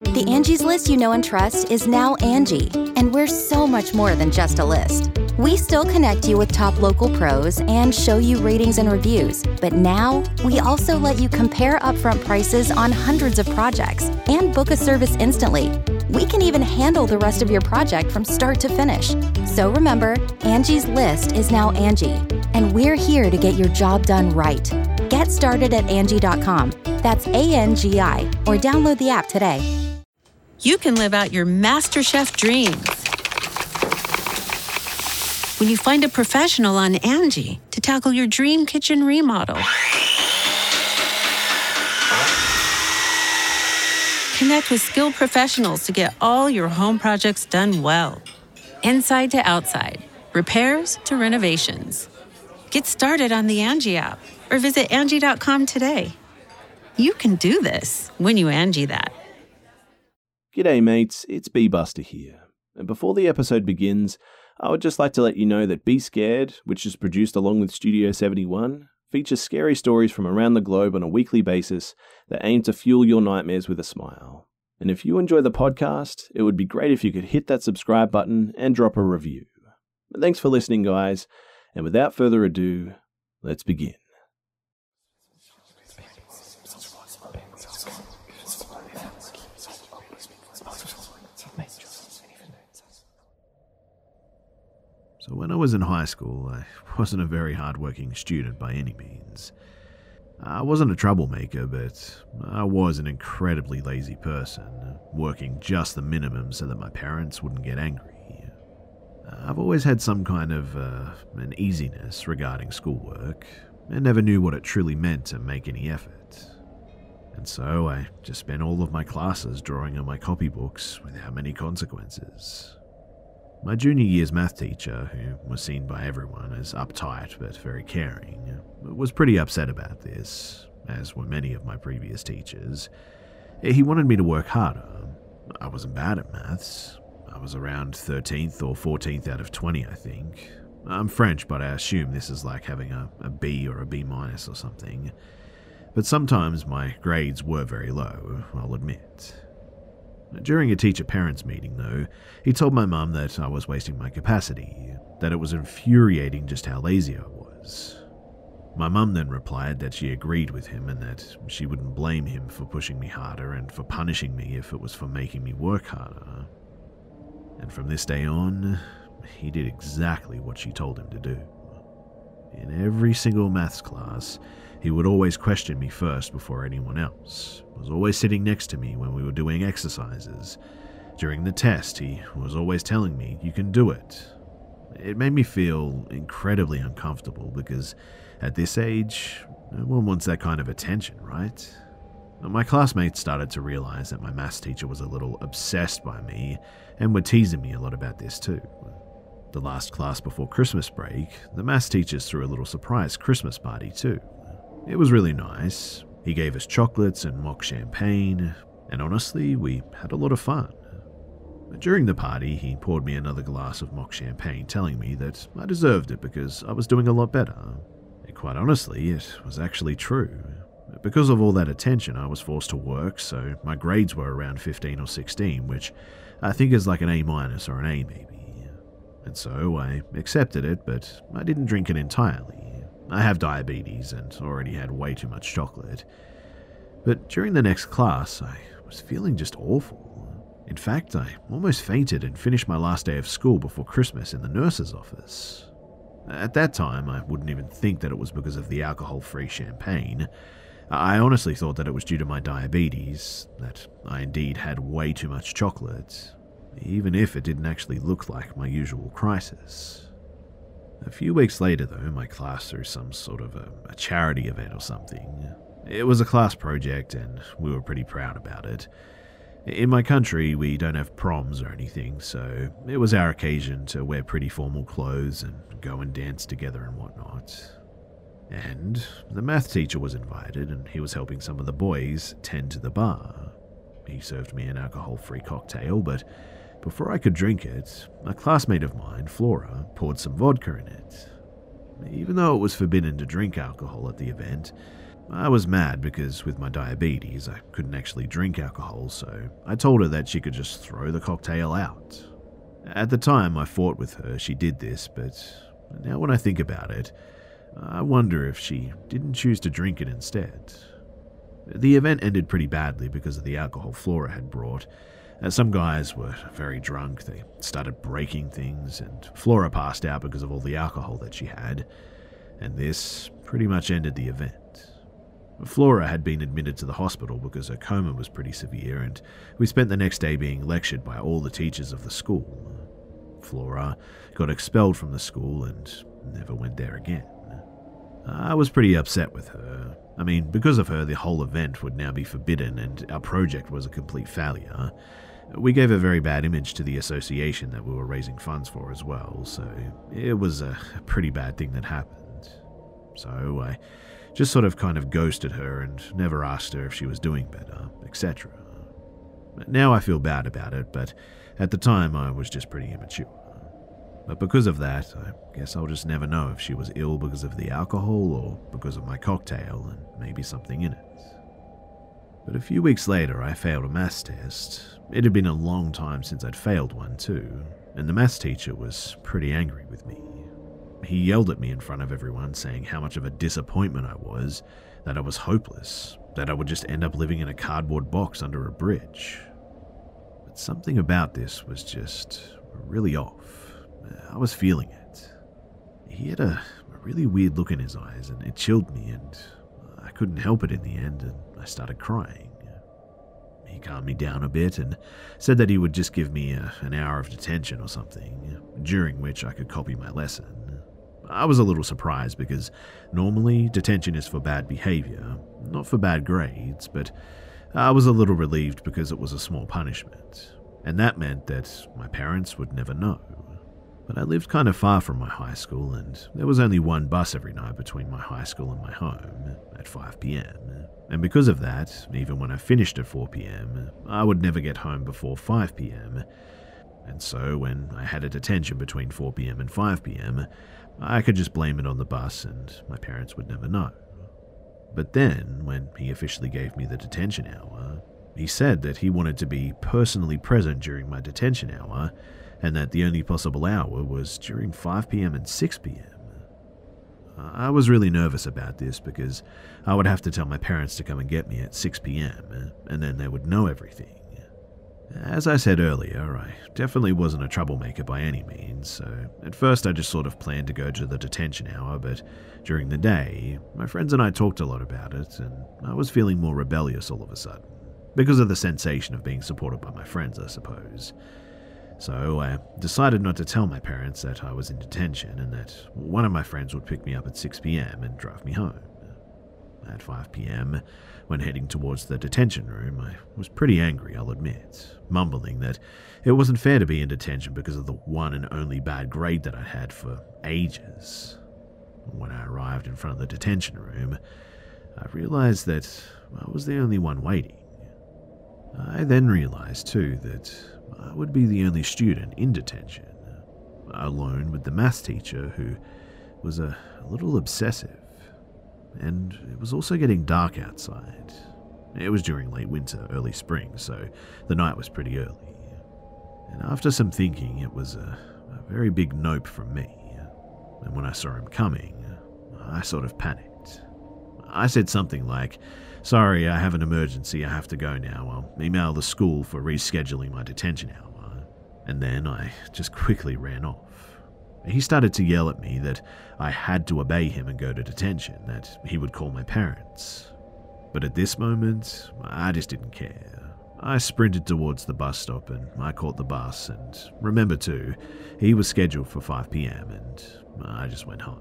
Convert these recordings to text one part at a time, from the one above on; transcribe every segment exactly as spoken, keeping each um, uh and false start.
The Angie's List you know and trust is now Angie, and we're so much more than just a list. We still connect you with top local pros and show you ratings and reviews, but now we also let you compare upfront prices on hundreds of projects and book a service instantly. We can even handle the rest of your project from start to finish. So remember, Angie's List is now Angie, and we're here to get your job done right. Get started at Angie dot com. That's A N G I, or download the app today. You can live out your MasterChef dreams when you find a professional on Angie to tackle your dream kitchen remodel. Connect with skilled professionals to get all your home projects done well. Inside to outside, repairs to renovations. Get started on the Angie app or visit Angie dot com today. You can do this when you Angie that. G'day mates, it's B-Buster here. And before the episode begins, I would just like to let you know that Be Scared, which is produced along with Studio seventy-one, features scary stories from around the globe on a weekly basis that aim to fuel your nightmares with a smile. And if you enjoy the podcast, it would be great if you could hit that subscribe button and drop a review. But thanks for listening, guys, and without further ado, let's begin. So when I was in high school, I wasn't a very hard-working student by any means. I wasn't a troublemaker, but I was an incredibly lazy person, working just the minimum so that my parents wouldn't get angry. I've always had some kind of uh, an easiness regarding schoolwork, and never knew what it truly meant to make any effort. And so I just spent all of my classes drawing on my copybooks without many consequences. My junior year's math teacher, who was seen by everyone as uptight but very caring, was pretty upset about this, as were many of my previous teachers. He wanted me to work harder. I wasn't bad at maths. I was around thirteenth or fourteenth out of twenty, I think. I'm French, but I assume this is like having a, a B or a B minus or something. But sometimes my grades were very low, I'll admit. During a teacher-parents meeting, though, he told my mum that I was wasting my capacity, that it was infuriating just how lazy I was. My mum then replied that she agreed with him and that she wouldn't blame him for pushing me harder and for punishing me if it was for making me work harder. And from this day on, he did exactly what she told him to do. In every single maths class, he would always question me first before anyone else, was always sitting next to me when we were doing exercises. During the test, he was always telling me, "You can do it." It made me feel incredibly uncomfortable because at this age, no one wants that kind of attention, right? My classmates started to realize that my maths teacher was a little obsessed by me and were teasing me a lot about this too. The last class before Christmas break, the maths teachers threw a little surprise Christmas party too. It was really nice. He gave us chocolates and mock champagne, and honestly, we had a lot of fun. During the party, he poured me another glass of mock champagne, telling me that I deserved it because I was doing a lot better. And quite honestly, it was actually true. Because of all that attention, I was forced to work, so my grades were around fifteen or sixteen, which I think is like an A minus or an A maybe. And so I accepted it, but I didn't drink it entirely. I have diabetes and already had way too much chocolate. But during the next class, I was feeling just awful. In fact, I almost fainted and finished my last day of school before Christmas in the nurse's office. At that time, I wouldn't even think that it was because of the alcohol-free champagne. I honestly thought that it was due to my diabetes, that I indeed had way too much chocolate, even if it didn't actually look like my usual crisis. A few weeks later, though, my class threw some sort of a, a charity event or something. It was a class project, and we were pretty proud about it. In my country, we don't have proms or anything, so it was our occasion to wear pretty formal clothes and go and dance together and whatnot. And the math teacher was invited, and he was helping some of the boys tend to the bar. He served me an alcohol-free cocktail, but before I could drink it, a classmate of mine, Flora, poured some vodka in it. Even though it was forbidden to drink alcohol at the event, I was mad because with my diabetes, I couldn't actually drink alcohol, so I told her that she could just throw the cocktail out. At the time I fought with her, she did this, but now when I think about it, I wonder if she didn't choose to drink it instead. The event ended pretty badly because of the alcohol Flora had brought. As some guys were very drunk, they started breaking things, and Flora passed out because of all the alcohol that she had, and this pretty much ended the event. Flora had been admitted to the hospital because her coma was pretty severe, and we spent the next day being lectured by all the teachers of the school. Flora got expelled from the school and never went there again. I was pretty upset with her. I mean, because of her, the whole event would now be forbidden and our project was a complete failure. We gave a very bad image to the association that we were raising funds for as well, so it was a pretty bad thing that happened. So I just sort of kind of ghosted her and never asked her if she was doing better, et cetera. Now I feel bad about it, but at the time I was just pretty immature. But because of that, I guess I'll just never know if she was ill because of the alcohol or because of my cocktail and maybe something in it. But a few weeks later I failed a maths test. It had been a long time since I'd failed one too, and the maths teacher was pretty angry with me. He yelled at me in front of everyone, saying how much of a disappointment I was, that I was hopeless, that I would just end up living in a cardboard box under a bridge. But something about this was just really off. I was feeling it. He had a, a really weird look in his eyes, and it chilled me, and I couldn't help it in the end, and I started crying. He calmed me down a bit and said that he would just give me a, an hour of detention or something, during which I could copy my lesson. I was a little surprised because normally detention is for bad behavior, not for bad grades, but I was a little relieved because it was a small punishment, and that meant that my parents would never know. But I lived kind of far from my high school, and there was only one bus every night between my high school and my home, at five p.m. And because of that, even when I finished at four p.m., I would never get home before five p.m. And so when I had a detention between four p.m. and five p.m., I could just blame it on the bus and my parents would never know. But then, when he officially gave me the detention hour, he said that he wanted to be personally present during my detention hour, and that the only possible hour was during five p.m. and six p.m. I was really nervous about this because I would have to tell my parents to come and get me at six p.m. and then they would know everything. As I said earlier, I definitely wasn't a troublemaker by any means, so at first I just sort of planned to go to the detention hour, but during the day, my friends and I talked a lot about it, and I was feeling more rebellious all of a sudden, because of the sensation of being supported by my friends, I suppose. So I decided not to tell my parents that I was in detention and that one of my friends would pick me up at six p.m. and drive me home. At five p.m., when heading towards the detention room, I was pretty angry, I'll admit, mumbling that it wasn't fair to be in detention because of the one and only bad grade that I'd had for ages. When I arrived in front of the detention room, I realized that I was the only one waiting. I then realized, too, that I would be the only student in detention, alone with the maths teacher who was a, a little obsessive. And it was also getting dark outside. It was during late winter, early spring, so the night was pretty early. And after some thinking, it was a, a very big nope from me. And when I saw him coming, I sort of panicked. I said something like, "Sorry, I have an emergency, I have to go now. I'll email the school for rescheduling my detention hour." And then I just quickly ran off. He started to yell at me that I had to obey him and go to detention, that he would call my parents. But at this moment, I just didn't care. I sprinted towards the bus stop and I caught the bus, and remember too, he was scheduled for five p.m. and I just went home.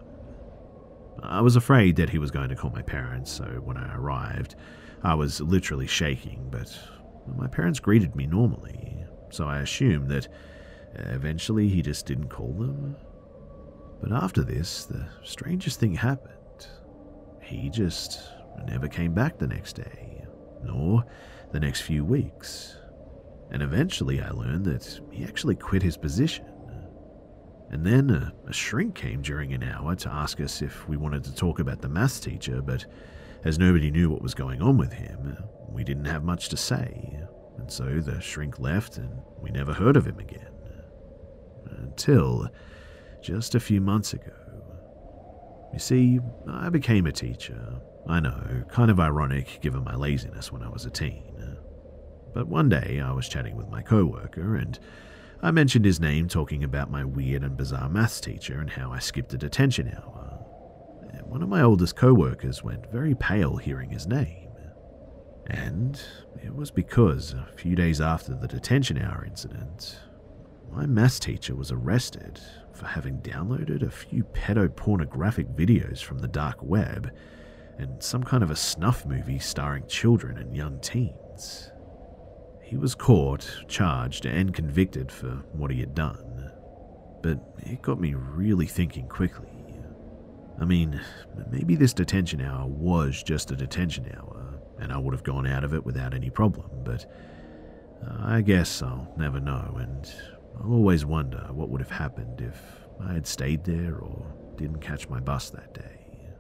I was afraid that he was going to call my parents, so when I arrived, I was literally shaking, but my parents greeted me normally, so I assumed that eventually he just didn't call them. But after this, the strangest thing happened. He just never came back the next day, nor the next few weeks. And eventually I learned that he actually quit his position. And then a, a shrink came during an hour to ask us if we wanted to talk about the maths teacher, but as nobody knew what was going on with him, we didn't have much to say, and so the shrink left and we never heard of him again. Until just a few months ago. You see, I became a teacher. I know, kind of ironic given my laziness when I was a teen. But one day I was chatting with my co-worker and I mentioned his name, talking about my weird and bizarre maths teacher and how I skipped a detention hour. And one of my oldest co-workers went very pale hearing his name. And it was because a few days after the detention hour incident, my maths teacher was arrested for having downloaded a few pedopornographic videos from the dark web and some kind of a snuff movie starring children and young teens. He was caught, charged, and convicted for what he had done. But it got me really thinking quickly. I mean, maybe this detention hour was just a detention hour, and I would have gone out of it without any problem, but I guess I'll never know, and I'll always wonder what would have happened if I had stayed there or didn't catch my bus that day.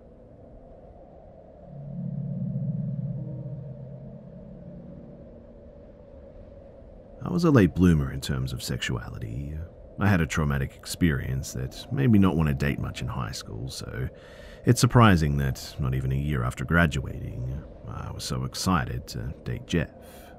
I was a late bloomer in terms of sexuality. I had a traumatic experience that made me not want to date much in high school, so it's surprising that not even a year after graduating, I was so excited to date Jeff.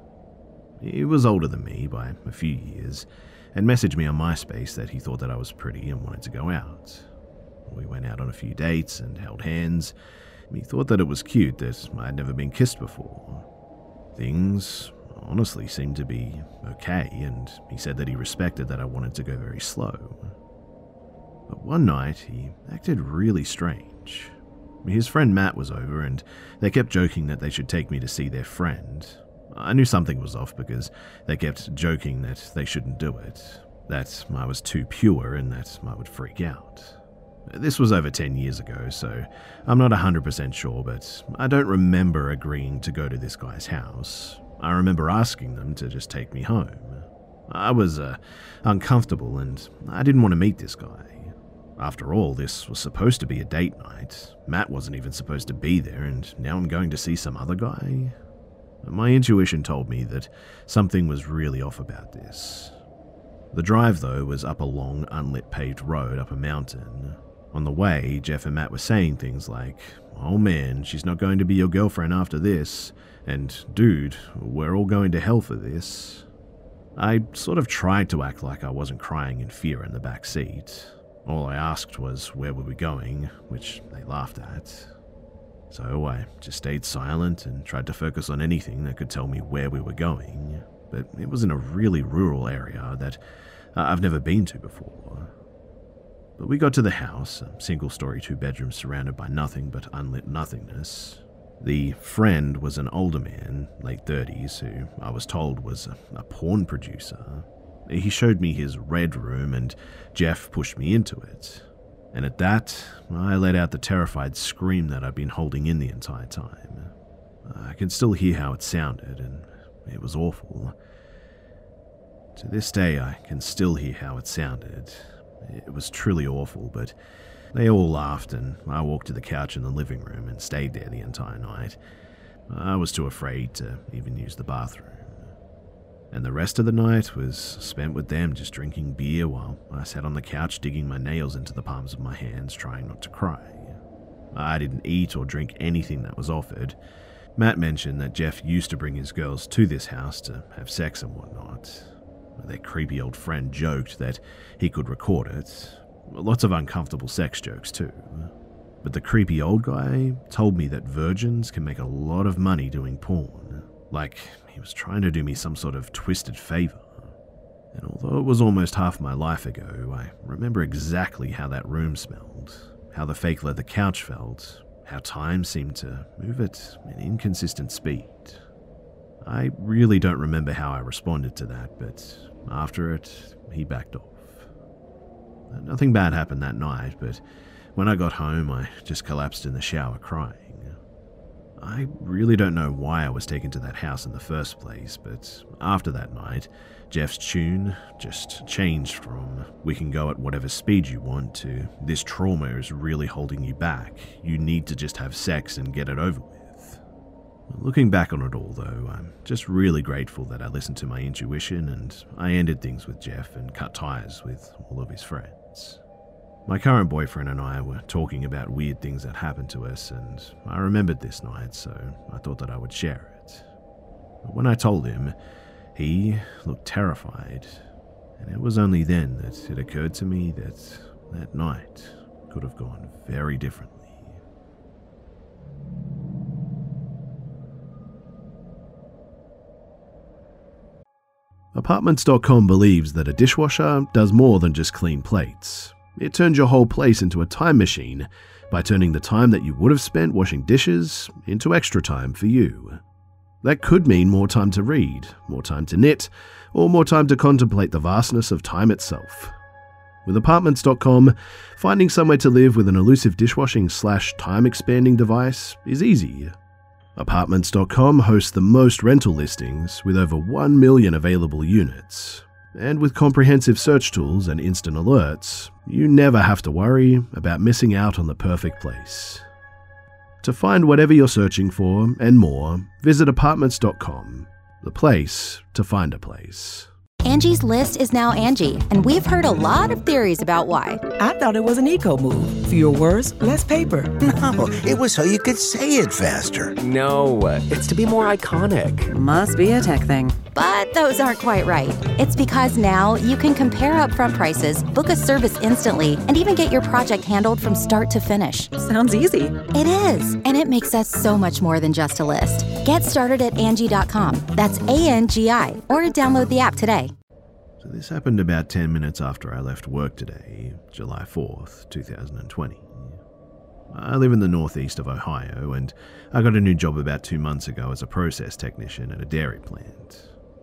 He was older than me by a few years, and messaged me on MySpace that he thought that I was pretty and wanted to go out. We went out on a few dates and held hands. He thought that it was cute that I had never been kissed before. Things honestly seemed to be okay, and he said that he respected that I wanted to go very slow. But one night, he acted really strange. His friend Matt was over, and they kept joking that they should take me to see their friend. I knew something was off because they kept joking that they shouldn't do it, that I was too pure and that I would freak out. This was over ten years ago, so I'm not one hundred percent sure, but I don't remember agreeing to go to this guy's house. I remember asking them to just take me home. I was uh, uncomfortable and I didn't want to meet this guy. After all, this was supposed to be a date night. Matt wasn't even supposed to be there, and now I'm going to see some other guy? My intuition told me that something was really off about this. The drive, though, was up a long, unlit paved road up a mountain. On the way, Jeff and Matt were saying things like, "Oh man, she's not going to be your girlfriend after this," and "Dude, we're all going to hell for this." I sort of tried to act like I wasn't crying in fear in the back seat. All I asked was where we were going, which they laughed at. So I just stayed silent and tried to focus on anything that could tell me where we were going, but it was in a really rural area that I've never been to before. But we got to the house, a single-story two-bedroom surrounded by nothing but unlit nothingness. The friend was an older man, late thirties, who I was told was a, a porn producer. He showed me his red room and Jeff pushed me into it. And at that, I let out the terrified scream that I'd been holding in the entire time. I could still hear how it sounded, and it was awful. To this day, I can still hear how it sounded. It was truly awful, but they all laughed, and I walked to the couch in the living room and stayed there the entire night. I was too afraid to even use the bathroom. And the rest of the night was spent with them just drinking beer while I sat on the couch digging my nails into the palms of my hands, trying not to cry. I didn't eat or drink anything that was offered. Matt mentioned that Jeff used to bring his girls to this house to have sex and whatnot. Their creepy old friend joked that he could record it. Lots of uncomfortable sex jokes too. But the creepy old guy told me that virgins can make a lot of money doing porn. Like he was trying to do me some sort of twisted favor. And although it was almost half my life ago, I remember exactly how that room smelled, how the fake leather couch felt, how time seemed to move at an inconsistent speed. I really don't remember how I responded to that, but after it, he backed off. Nothing bad happened that night, but when I got home, I just collapsed in the shower crying. I really don't know why I was taken to that house in the first place, but after that night, Jeff's tune just changed from "we can go at whatever speed you want" to "this trauma is really holding you back. You need to just have sex and get it over with." Looking back on it all, though, I'm just really grateful that I listened to my intuition and I ended things with Jeff and cut ties with all of his friends. My current boyfriend and I were talking about weird things that happened to us, and I remembered this night, so I thought that I would share it. But when I told him, he looked terrified, and it was only then that it occurred to me that that night could have gone very differently. Apartments dot com believes that a dishwasher does more than just clean plates. It turns your whole place into a time machine by turning the time that you would have spent washing dishes into extra time for you. That could mean more time to read, more time to knit, or more time to contemplate the vastness of time itself. With Apartments dot com, finding somewhere to live with an elusive dishwashing slash time-expanding device is easy. Apartments dot com hosts the most rental listings with over one million available units. And with comprehensive search tools and instant alerts, you never have to worry about missing out on the perfect place. To find whatever you're searching for and more, visit Apartments dot com, the place to find a place. Angie's List is now Angie, and we've heard a lot of theories about why. I thought it was an eco move. Fewer words, less paper. No, it was so you could say it faster. No, it's to be more iconic. Must be a tech thing. But those aren't quite right. It's because now you can compare upfront prices, book a service instantly, and even get your project handled from start to finish. Sounds easy. It is, and it makes us so much more than just a list. Get started at Angie dot com. That's A N G I, or download the app today. So this happened about ten minutes after I left work today, July fourth, twenty twenty. I live in the northeast of Ohio, and I got a new job about two months ago as a process technician at a dairy plant.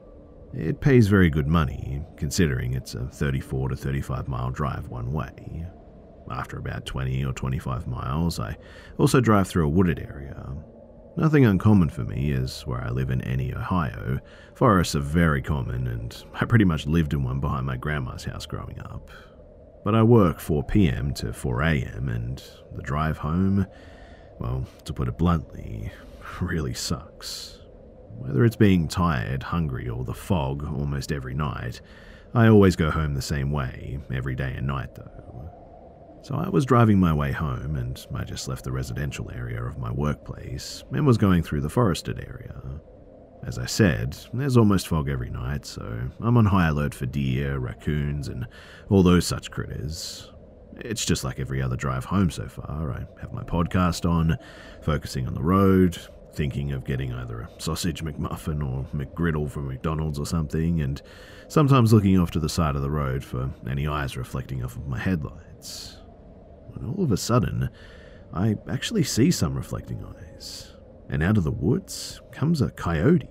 It pays very good money, considering it's a thirty-four to thirty-five mile drive one way. After about twenty or twenty-five miles, I also drive through a wooded area. Nothing uncommon for me, as where I live in Annie, Ohio, forests are very common, and I pretty much lived in one behind my grandma's house growing up. But I work four p.m. to four a.m., and the drive home, well, to put it bluntly, really sucks. Whether it's being tired, hungry, or the fog almost every night, I always go home the same way, every day and night though. So I was driving my way home, and I just left the residential area of my workplace and was going through the forested area. As I said, there's almost fog every night, so I'm on high alert for deer, raccoons, and all those such critters. It's just like every other drive home so far. I have my podcast on, focusing on the road, thinking of getting either a sausage McMuffin or McGriddle from McDonald's or something, and sometimes looking off to the side of the road for any eyes reflecting off of my headlights. And all of a sudden, I actually see some reflecting eyes, and out of the woods comes a coyote.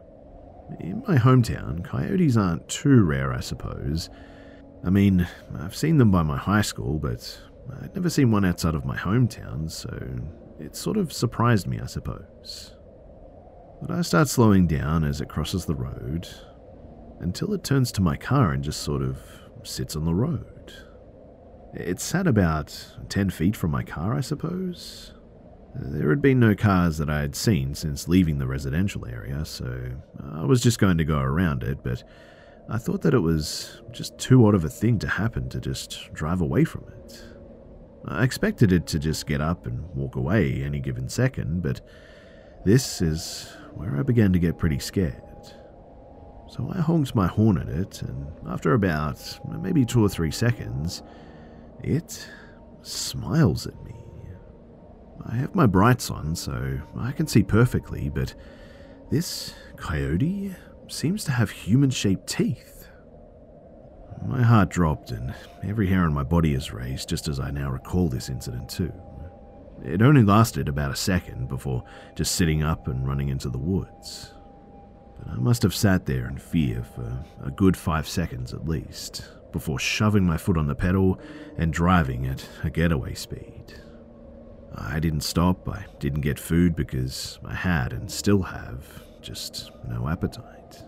In my hometown, coyotes aren't too rare, I suppose. I mean, I've seen them by my high school, but I'd never seen one outside of my hometown, so it sort of surprised me, I suppose. But I start slowing down as it crosses the road, until it turns to my car and just sort of sits on the road. It sat about ten feet from my car, I suppose. There had been no cars that I had seen since leaving the residential area, so I was just going to go around it, but I thought that it was just too odd of a thing to happen to just drive away from it. I expected it to just get up and walk away any given second, but this is where I began to get pretty scared. So I honked my horn at it, and after about maybe two or three seconds, it smiles at me. I have my brights on, so I can see perfectly, but this coyote seems to have human-shaped teeth. My heart dropped, and every hair on my body is raised just as I now recall this incident too. It only lasted about a second before just sitting up and running into the woods. But I must have sat there in fear for a good five seconds at least, before shoving my foot on the pedal and driving at a getaway speed. I didn't stop, I didn't get food because I had and still have just no appetite.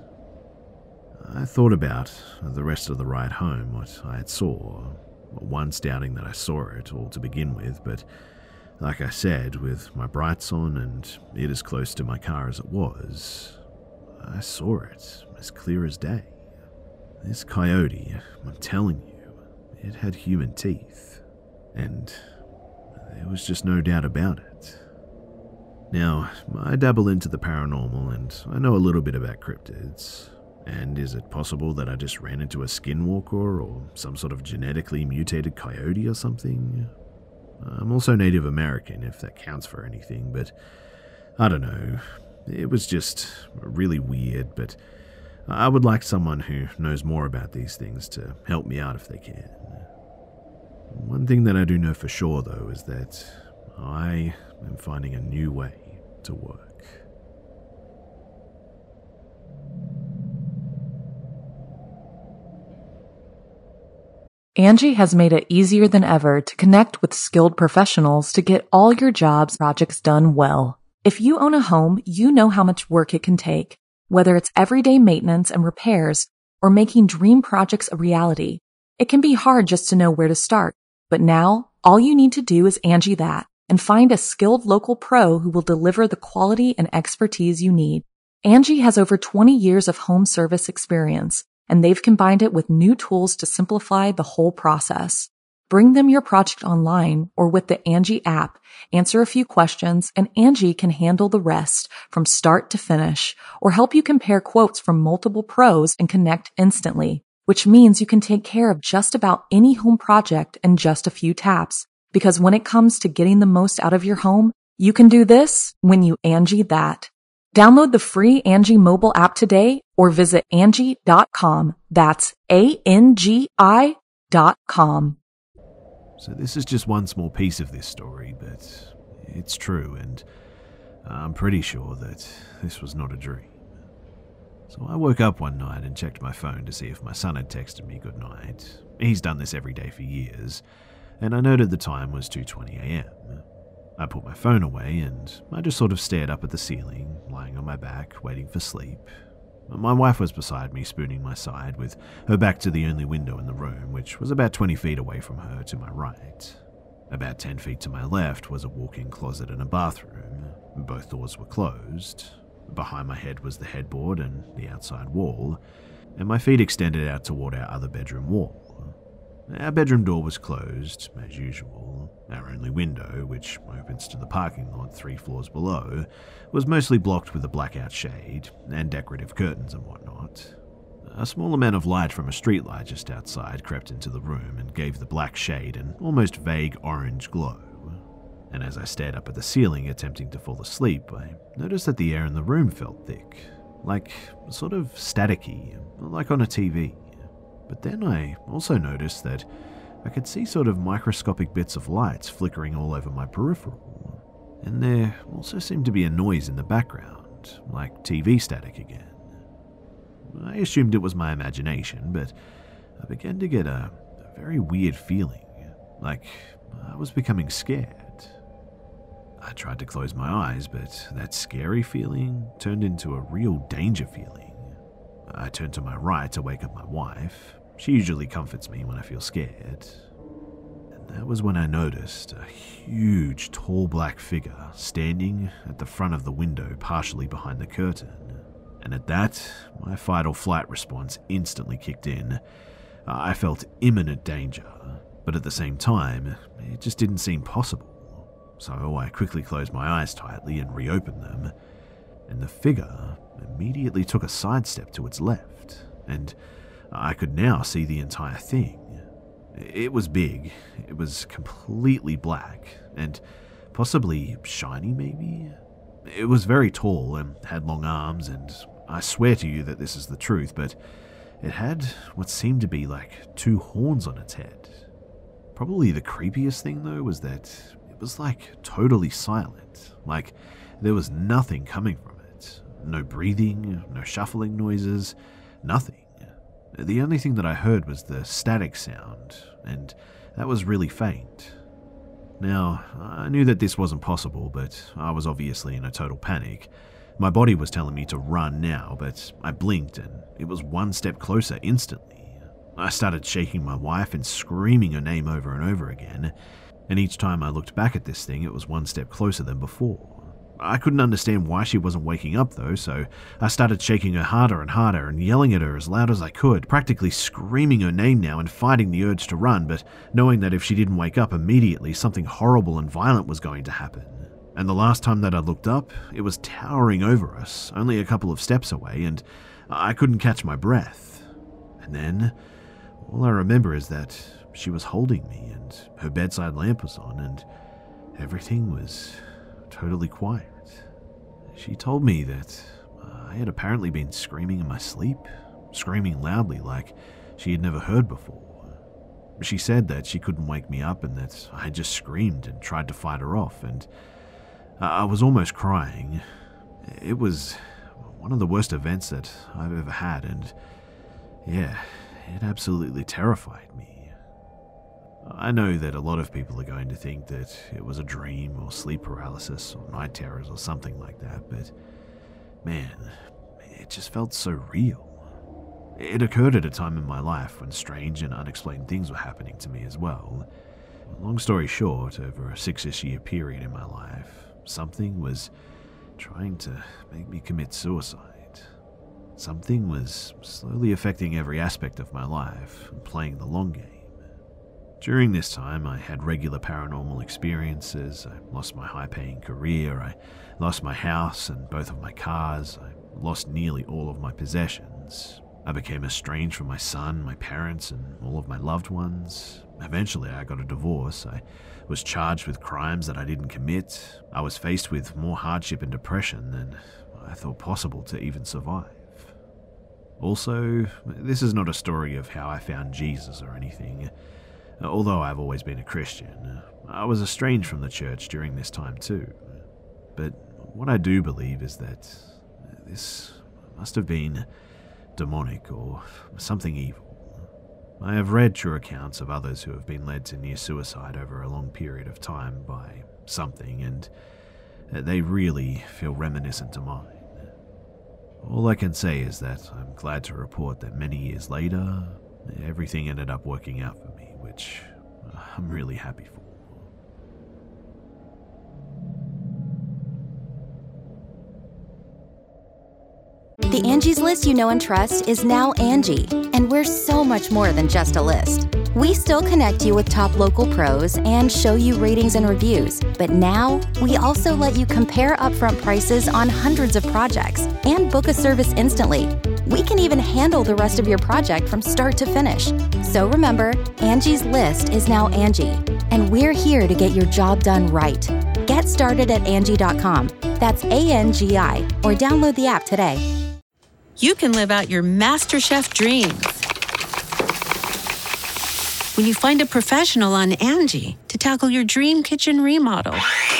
I thought about the rest of the ride home, what I had saw, once doubting that I saw it all to begin with, but Like I said, with my brights on and it as close to my car as it was, I saw it as clear as day. This coyote, I'm telling you, it had human teeth, and there was just no doubt about it. Now, I dabble into the paranormal and I know a little bit about cryptids. And is it possible that I just ran into a skinwalker or some sort of genetically mutated coyote or something? I'm also Native American, if that counts for anything, but I don't know. It was just really weird, but I would like someone who knows more about these things to help me out if they can. One thing that I do know for sure, though, is that I am finding a new way to work. Angie has made it easier than ever to connect with skilled professionals to get all your jobs projects done well. If you own a home, you know how much work it can take, whether it's everyday maintenance and repairs or making dream projects a reality. It can be hard just to know where to start, but now all you need to do is Angie that and find a skilled local pro who will deliver the quality and expertise you need. Angie has over twenty years of home service experience, and they've combined it with new tools to simplify the whole process. Bring them your project online or with the Angie app, answer a few questions, and Angie can handle the rest from start to finish, or help you compare quotes from multiple pros and connect instantly, which means you can take care of just about any home project in just a few taps. Because when it comes to getting the most out of your home, you can do this when you Angie that. Download the free Angie mobile app today or visit Angie dot com. That's A N G I dot com. So this is just one small piece of this story, but it's true, and I'm pretty sure that this was not a dream. So I woke up one night and checked my phone to see if my son had texted me good night. He's done this every day for years, and I noted the time was two twenty a.m. I put my phone away and I just sort of stared up at the ceiling, lying on my back, waiting for sleep. My wife was beside me, spooning my side, with her back to the only window in the room, which was about twenty feet away from her to my right. About ten feet to my left was a walk-in closet and a bathroom. Both doors were closed. Behind my head was the headboard and the outside wall, and my feet extended out toward our other bedroom wall. Our bedroom door was closed, as usual. Our only window, which opens to the parking lot three floors below, was mostly blocked with a blackout shade and decorative curtains and whatnot. A small amount of light from a streetlight just outside crept into the room and gave the black shade an almost vague orange glow. And as I stared up at the ceiling, attempting to fall asleep, I noticed that the air in the room felt thick, like sort of staticky, like on a T V. But then I also noticed that I could see sort of microscopic bits of lights flickering all over my peripheral. And there also seemed to be a noise in the background, like T V static again. I assumed it was my imagination, but I began to get a, a very weird feeling, like I was becoming scared. I tried to close my eyes, but that scary feeling turned into a real danger feeling. I turned to my right to wake up my wife. She usually comforts me when I feel scared. And that was when I noticed a huge, tall black figure standing at the front of the window, partially behind the curtain. And at that, my fight or flight response instantly kicked in. I felt imminent danger, but at the same time, it just didn't seem possible. So I quickly closed my eyes tightly and reopened them, and the figure immediately took a sidestep to its left, and I could now see the entire thing. It was big, it was completely black, and possibly shiny maybe? It was very tall and had long arms, and I swear to you that this is the truth, but it had what seemed to be like two horns on its head. Probably the creepiest thing though was that it was like totally silent, like there was nothing coming from it. No breathing, no shuffling noises, nothing. The only thing that I heard was the static sound, and that was really faint. Now, I knew that this wasn't possible, but I was obviously in a total panic. My body was telling me to run now, but I blinked and it was one step closer instantly. I started shaking my wife and screaming her name over and over again, and each time I looked back at this thing, it was one step closer than before. I couldn't understand why she wasn't waking up though, so I started shaking her harder and harder and yelling at her as loud as I could, practically screaming her name now and fighting the urge to run, but knowing that if she didn't wake up immediately, something horrible and violent was going to happen. And the last time that I looked up, it was towering over us, only a couple of steps away, and I couldn't catch my breath. And then, all I remember is that she was holding me, and her bedside lamp was on, and everything was totally quiet. She told me that I had apparently been screaming in my sleep, screaming loudly like she had never heard before. She said that she couldn't wake me up and that I had just screamed and tried to fight her off, and I was almost crying. It was one of the worst events that I've ever had, and yeah, it absolutely terrified me. I know that a lot of people are going to think that it was a dream or sleep paralysis or night terrors or something like that, but man, it just felt so real. It occurred at a time in my life when strange and unexplained things were happening to me as well. Long story short, over a six-ish year period in my life, something was trying to make me commit suicide. Something was slowly affecting every aspect of my life and playing the long game. During this time, I had regular paranormal experiences. I lost my high-paying career. I lost my house and both of my cars. I lost nearly all of my possessions. I became estranged from my son, my parents, and all of my loved ones. Eventually, I got a divorce. I was charged with crimes that I didn't commit. I was faced with more hardship and depression than I thought possible to even survive. Also, this is not a story of how I found Jesus or anything. Although I've always been a Christian, I was estranged from the church during this time too. But what I do believe is that this must have been demonic or something evil. I have read true accounts of others who have been led to near suicide over a long period of time by something, and they really feel reminiscent to mine. All I can say is that I'm glad to report that many years later, everything ended up working out for me, which I'm really happy for. The Angie's List you know and trust is now Angie, and we're so much more than just a list. We still connect you with top local pros and show you ratings and reviews, but now we also let you compare upfront prices on hundreds of projects and book a service instantly. We can even handle the rest of your project from start to finish. So remember, Angie's List is now Angie, and we're here to get your job done right. Get started at Angie dot com. That's A N G I, or download the app today. You can live out your MasterChef dreams when you find a professional on Angie to tackle your dream kitchen remodel.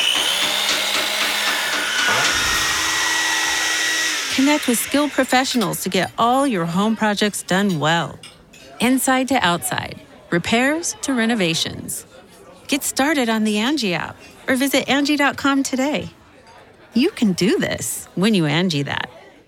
Connect with skilled professionals to get all your home projects done well. Inside to outside, repairs to renovations. Get started on the Angie app or visit Angie dot com today. You can do this when you Angie that.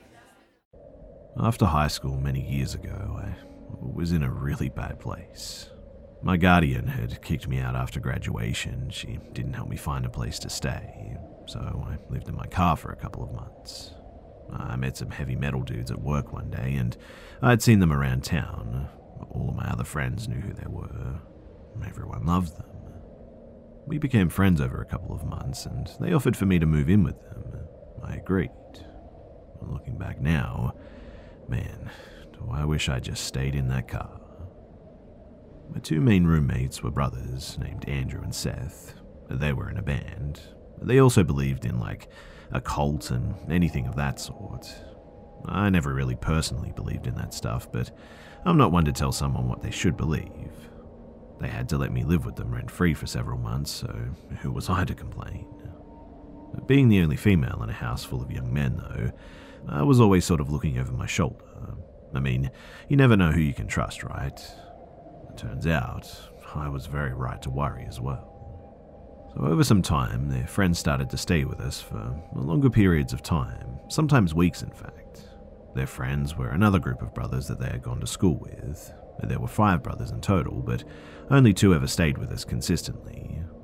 After high school many years ago, I was in a really bad place. My guardian had kicked me out after graduation. She didn't help me find a place to stay, so I lived in my car for a couple of months. I met some heavy metal dudes at work one day, and I'd seen them around town. All of my other friends knew who they were. Everyone loved them. We became friends over a couple of months, and they offered for me to move in with them. I agreed. Looking back now, man, do I wish I just stayed in that car. My two main roommates were brothers named Andrew and Seth. They were in a band. They also believed in, like, a cult and anything of that sort. I never really personally believed in that stuff, but I'm not one to tell someone what they should believe. They had to let me live with them rent-free for several months, so who was I to complain? Being the only female in a house full of young men, though, I was always sort of looking over my shoulder. I mean, you never know who you can trust, right? It turns out, I was very right to worry as well. So over some time, their friends started to stay with us for longer periods of time, sometimes weeks in fact. Their friends were another group of brothers that they had gone to school with. There were five brothers in total, but only two ever stayed with us consistently.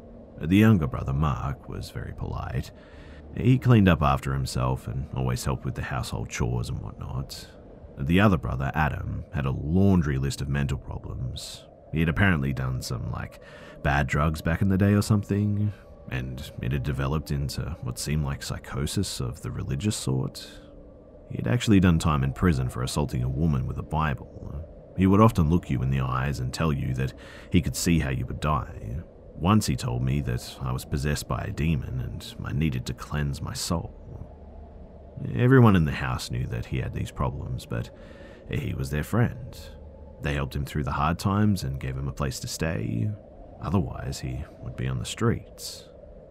The younger brother, Mark, was very polite. He cleaned up after himself and always helped with the household chores and whatnot. The other brother, Adam, had a laundry list of mental problems. He had apparently done some, like, bad drugs back in the day or something, and it had developed into what seemed like psychosis of the religious sort. He had actually done time in prison for assaulting a woman with a Bible. He would often look you in the eyes and tell you that he could see how you would die. Once he told me that I was possessed by a demon and I needed to cleanse my soul. Everyone in the house knew that he had these problems, but he was their friend. They helped him through the hard times and gave him a place to stay. Otherwise, he would be on the streets.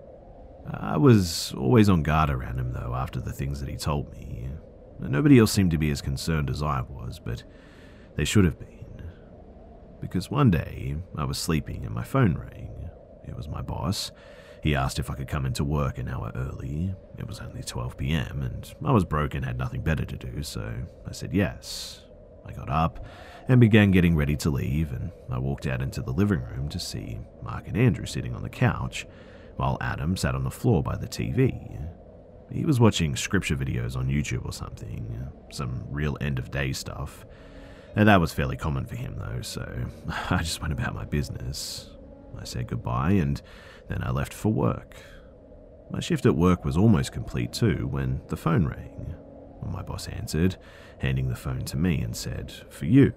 I was always on guard around him, though, after the things that he told me. Nobody else seemed to be as concerned as I was, but they should have been. Because one day, I was sleeping and my phone rang. It was my boss. He asked if I could come into work an hour early. It was only twelve p.m. and I was broke and had nothing better to do, so I said yes. I got up and began getting ready to leave, and I walked out into the living room to see Mark and Andrew sitting on the couch, while Adam sat on the floor by the T V. He was watching scripture videos on YouTube or something, some real end-of-day stuff. And that was fairly common for him, though, so I just went about my business. I said goodbye, and then I left for work. My shift at work was almost complete too when the phone rang. My boss answered, handing the phone to me and said, "For you."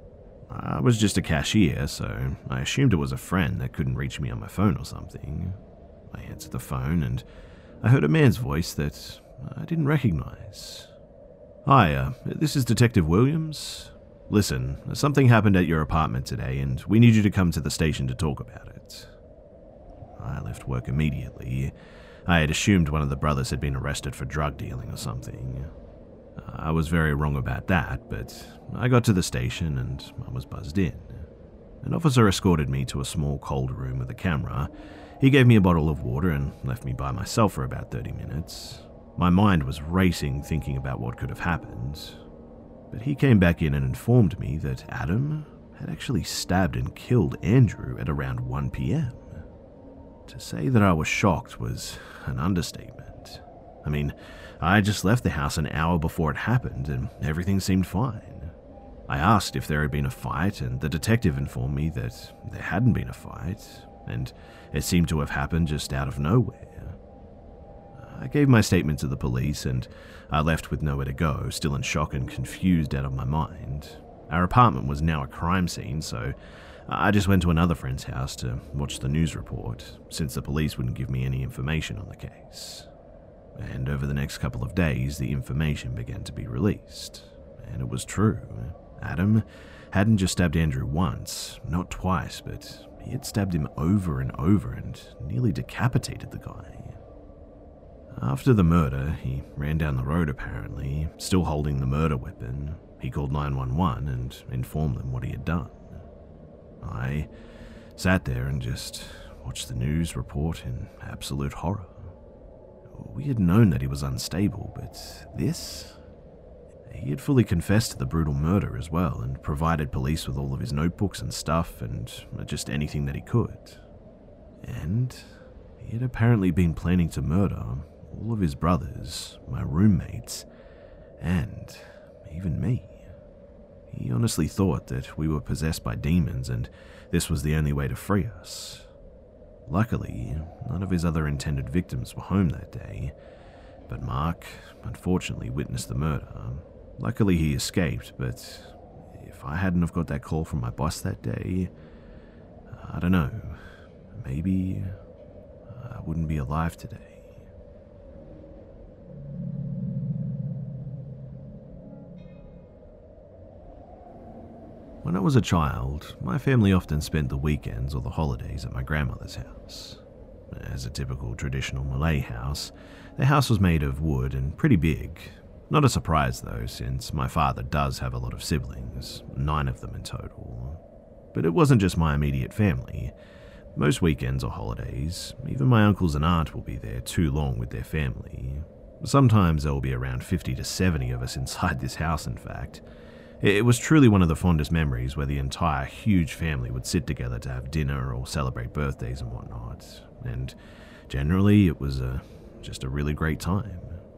I was just a cashier, so I assumed it was a friend that couldn't reach me on my phone or something. I answered the phone and I heard a man's voice that I didn't recognize. "Hi, uh, this is Detective Williams. Listen, something happened at your apartment today and we need you to come to the station to talk about it." I left work immediately. I had assumed one of the brothers had been arrested for drug dealing or something. I was very wrong about that, but I got to the station and I was buzzed in. An officer escorted me to a small cold room with a camera. He gave me a bottle of water and left me by myself for about thirty minutes. My mind was racing thinking about what could have happened. But he came back in and informed me that Adam had actually stabbed and killed Andrew at around one p.m. To say that I was shocked was an understatement. I mean, I had just left the house an hour before it happened and everything seemed fine. I asked if there had been a fight and the detective informed me that there hadn't been a fight and it seemed to have happened just out of nowhere. I gave my statement to the police and I left with nowhere to go, still in shock and confused out of my mind. Our apartment was now a crime scene, so I just went to another friend's house to watch the news report, since the police wouldn't give me any information on the case. And over the next couple of days, the information began to be released. And it was true. Adam hadn't just stabbed Andrew once, not twice, but he had stabbed him over and over and nearly decapitated the guy. After the murder, he ran down the road apparently, still holding the murder weapon. He called nine one one and informed them what he had done. I sat there and just watched the news report in absolute horror. We had known that he was unstable, but this? He had fully confessed to the brutal murder as well and provided police with all of his notebooks and stuff and just anything that he could. And he had apparently been planning to murder all of his brothers, my roommates, and even me. He honestly thought that we were possessed by demons and this was the only way to free us. Luckily, none of his other intended victims were home that day, but Mark unfortunately witnessed the murder. Luckily he escaped, but if I hadn't have got that call from my boss that day, I don't know, maybe I wouldn't be alive today. When I was a child, my family often spent the weekends or the holidays at my grandmother's house. As a typical traditional Malay house, the house was made of wood and pretty big. Not a surprise though, since my father does have a lot of siblings, nine of them in total. But it wasn't just my immediate family. Most weekends or holidays, even my uncles and aunt will be there too long with their family. Sometimes there will be around fifty to seventy of us inside this house, in fact. It was truly one of the fondest memories where the entire huge family would sit together to have dinner or celebrate birthdays and whatnot, and generally it was a, just a really great time.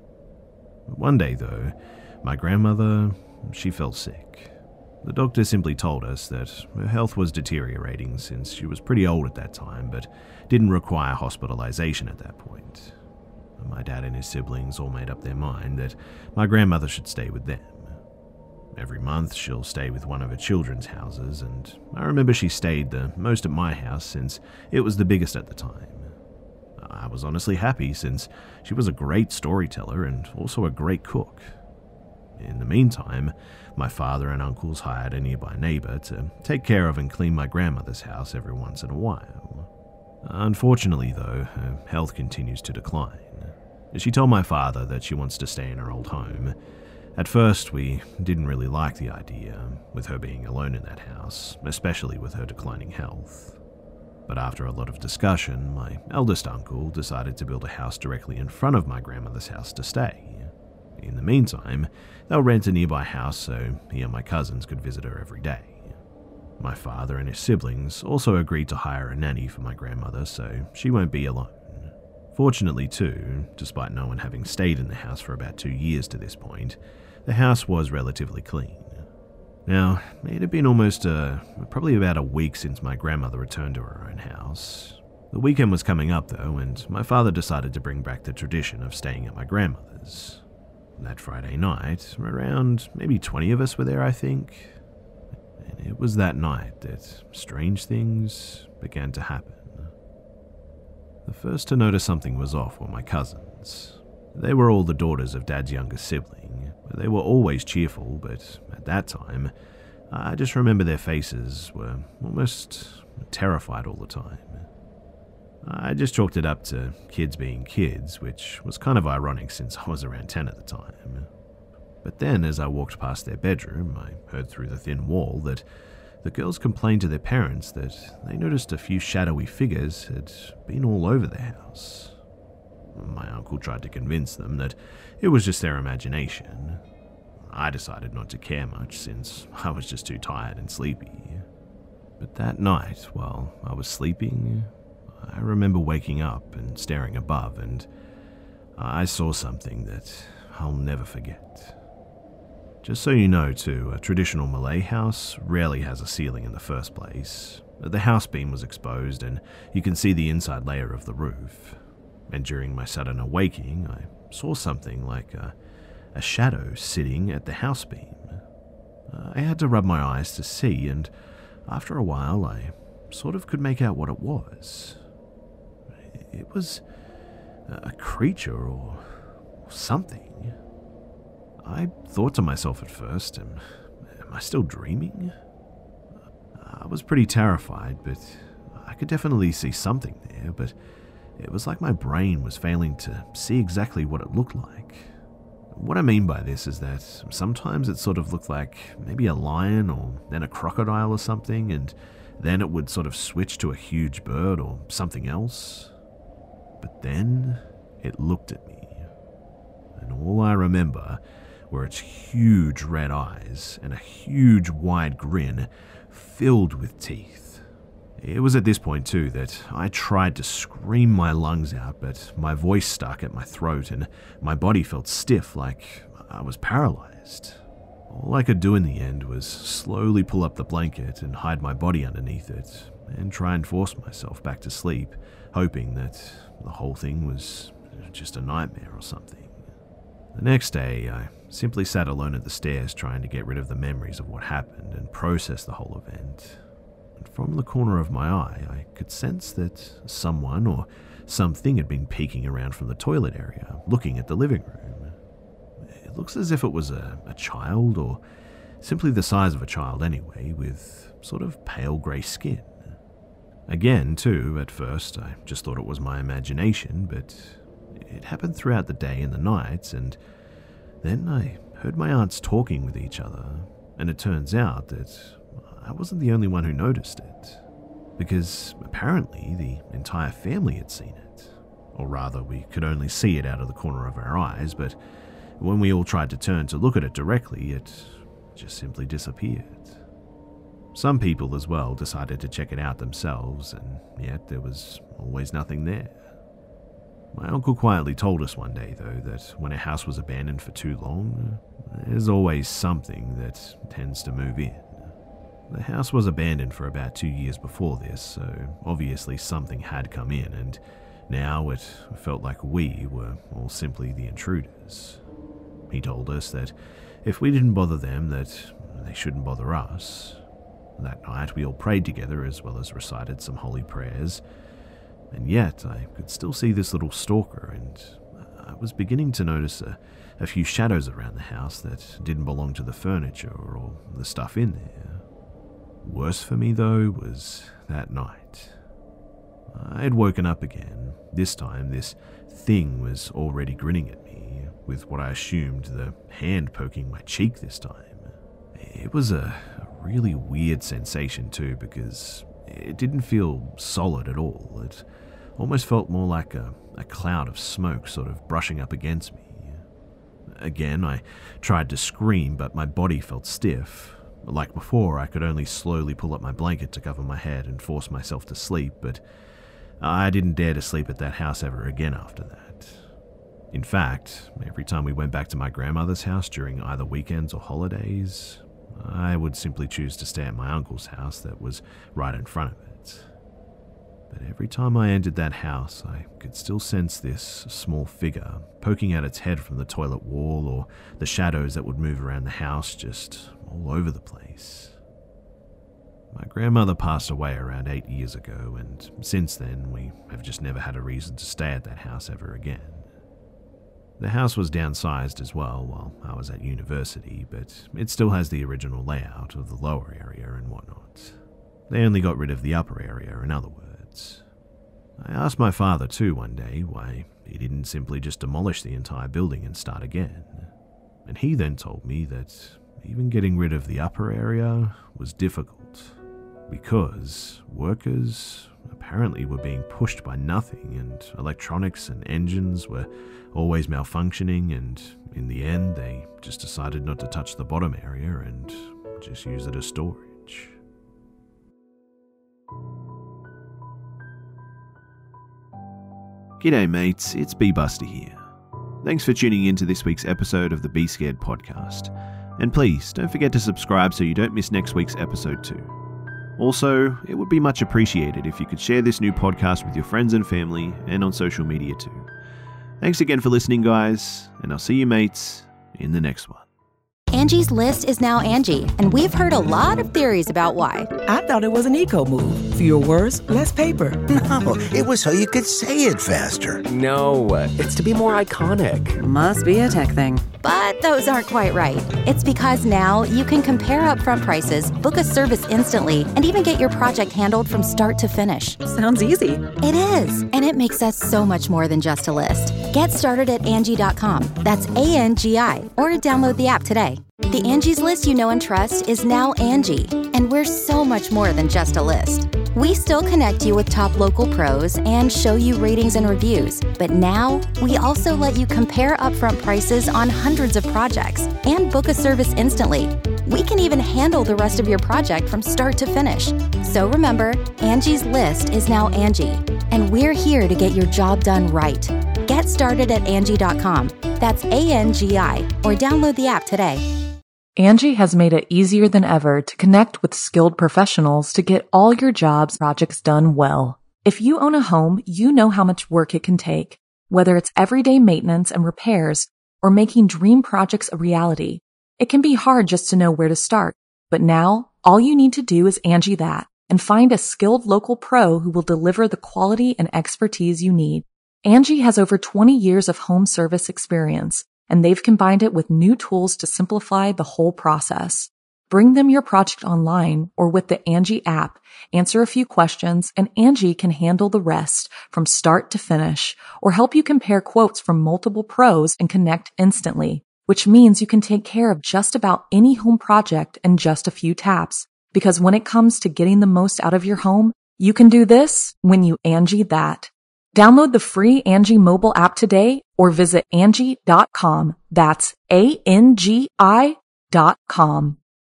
One day though, my grandmother, she fell sick. The doctor simply told us that her health was deteriorating since she was pretty old at that time, but didn't require hospitalization at that point. My dad and his siblings all made up their mind that my grandmother should stay with them. Every month she'll stay with one of her children's houses, and I remember she stayed the most at my house since it was the biggest at the time. I was honestly happy since she was a great storyteller and also a great cook. In the meantime, my father and uncles hired a nearby neighbor to take care of and clean my grandmother's house every once in a while. Unfortunately though, her health continues to decline. She told my father that she wants to stay in her old home. At first, we didn't really like the idea, with her being alone in that house, especially with her declining health. But after a lot of discussion, my eldest uncle decided to build a house directly in front of my grandmother's house to stay. In the meantime, they'll rent a nearby house so he and my cousins could visit her every day. My father and his siblings also agreed to hire a nanny for my grandmother so she won't be alone. Fortunately too, despite no one having stayed in the house for about two years to this point, the house was relatively clean. Now, it had been almost, uh, probably about a week since my grandmother returned to her own house. The weekend was coming up though, and my father decided to bring back the tradition of staying at my grandmother's. That Friday night, around maybe twenty of us were there, I think. And it was that night that strange things began to happen. The first to notice something was off were my cousins. They were all the daughters of Dad's youngest sibling. They were always cheerful, but at that time, I just remember their faces were almost terrified all the time. I just chalked it up to kids being kids, which was kind of ironic since I was around ten at the time. But then, as I walked past their bedroom, I heard through the thin wall that the girls complained to their parents that they noticed a few shadowy figures had been all over the house. My uncle tried to convince them that it was just their imagination. I decided not to care much since I was just too tired and sleepy. But that night, while I was sleeping, I remember waking up and staring above, and I saw something that I'll never forget. Just so you know too, a traditional Malay house rarely has a ceiling in the first place. The house beam was exposed and you can see the inside layer of the roof. And during my sudden awakening, I saw something like a, a shadow sitting at the house beam. I had to rub my eyes to see, and after a while I sort of could make out what it was. It was a creature or something. I thought to myself at first, am, am I still dreaming? I was pretty terrified, but I could definitely see something there, but it was like my brain was failing to see exactly what it looked like. What I mean by this is that sometimes it sort of looked like maybe a lion or then a crocodile or something, and then it would sort of switch to a huge bird or something else. But then it looked at me, and all I remember were its huge red eyes and a huge wide grin filled with teeth. It was at this point too that I tried to scream my lungs out, but my voice stuck at my throat and my body felt stiff, like I was paralyzed. All I could do in the end was slowly pull up the blanket and hide my body underneath it and try and force myself back to sleep, hoping that the whole thing was just a nightmare or something. The next day, I simply sat alone at the stairs trying to get rid of the memories of what happened and process the whole event. And from the corner of my eye, I could sense that someone or something had been peeking around from the toilet area, looking at the living room. It looks as if it was a, a child, or simply the size of a child anyway, with sort of pale grey skin. Again, too, at first, I just thought it was my imagination, but it happened throughout the day and the nights, and then I heard my aunts talking with each other, and it turns out that I wasn't the only one who noticed it, because apparently the entire family had seen it. Or rather, we could only see it out of the corner of our eyes, but when we all tried to turn to look at it directly, it just simply disappeared. Some people as well decided to check it out themselves, and yet there was always nothing there. My uncle quietly told us one day, though, that when a house was abandoned for too long, there's always something that tends to move in. The house was abandoned for about two years before this, so obviously something had come in, and now it felt like we were all simply the intruders. He told us that if we didn't bother them, that they shouldn't bother us. That night we all prayed together as well as recited some holy prayers, and yet I could still see this little stalker, and I was beginning to notice a, a few shadows around the house that didn't belong to the furniture or the stuff in there. Worse for me, though, was that night. I had woken up again. This time, this thing was already grinning at me, with what I assumed the hand poking my cheek this time. It was a really weird sensation too, because it didn't feel solid at all. It almost felt more like a, a cloud of smoke sort of brushing up against me. Again, I tried to scream, but my body felt stiff. Like before, I could only slowly pull up my blanket to cover my head and force myself to sleep, but I didn't dare to sleep at that house ever again after that. In fact, every time we went back to my grandmother's house during either weekends or holidays, I would simply choose to stay at my uncle's house that was right in front of it. But every time I entered that house, I could still sense this small figure poking out its head from the toilet wall, or the shadows that would move around the house just all over the place. My grandmother passed away around eight years ago, and since then we have just never had a reason to stay at that house ever again. The house was downsized as well while I was at university, but it still has the original layout of the lower area and whatnot. They only got rid of the upper area, in other words. I asked my father too one day why he didn't simply just demolish the entire building and start again. And he then told me that even getting rid of the upper area was difficult, because workers apparently were being pushed by nothing, and electronics and engines were always malfunctioning, and in the end they just decided not to touch the bottom area and just use it as storage. G'day mates, it's B-Buster here. Thanks for tuning in to this week's episode of the Be Scared podcast. And please, don't forget to subscribe so you don't miss next week's episode too. Also, it would be much appreciated if you could share this new podcast with your friends and family and on social media too. Thanks again for listening, guys, and I'll see you mates in the next one. Angie's List is now Angie, and we've heard a lot of theories about why. I thought it was an eco move. Fewer words, less paper. No, it was so you could say it faster. No, it's to be more iconic. Must be a tech thing. But those aren't quite right. It's because now you can compare upfront prices, book a service instantly, and even get your project handled from start to finish. Sounds easy. It is, and it makes us so much more than just a list. Get started at Angie dot com. That's A N G I, or download the app today. The Angie's List you know and trust is now Angie, and we're so much more than just a list. We still connect you with top local pros and show you ratings and reviews, but now we also let you compare upfront prices on hundreds of projects and book a service instantly. We can even handle the rest of your project from start to finish. So remember, Angie's List is now Angie, and we're here to get your job done right. Get started at Angie dot com. That's A N G I, or download the app today. Angie has made it easier than ever to connect with skilled professionals to get all your jobs projects done well. If you own a home, you know how much work it can take, whether it's everyday maintenance and repairs or making dream projects a reality. It can be hard just to know where to start, but now all you need to do is Angie that and find a skilled local pro who will deliver the quality and expertise you need. Angie has over twenty years of home service experience, and they've combined it with new tools to simplify the whole process. Bring them your project online or with the Angie app, answer a few questions, and Angie can handle the rest from start to finish, or help you compare quotes from multiple pros and connect instantly, which means you can take care of just about any home project in just a few taps. Because when it comes to getting the most out of your home, you can do this when you Angie that. Download the free Angie mobile app today or visit Angie dot com. That's A N G I dot com.